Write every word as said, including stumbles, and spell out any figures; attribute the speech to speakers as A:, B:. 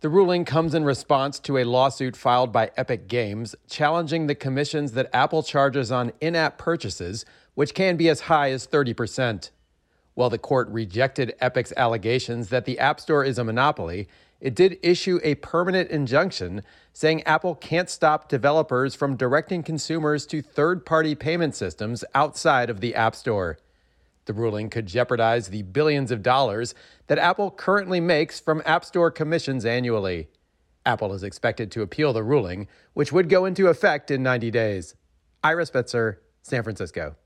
A: The ruling comes in response to a lawsuit filed by Epic Games challenging the commissions that Apple charges on in-app purchases, which can be as high as thirty percent. While the court rejected Epic's allegations that the App Store is a monopoly, it did issue a permanent injunction saying Apple can't stop developers from directing consumers to third-party payment systems outside of the App Store. The ruling could jeopardize the billions of dollars that Apple currently makes from App Store commissions annually. Apple is expected to appeal the ruling, which would go into effect in ninety days. Ira Spitzer, San Francisco.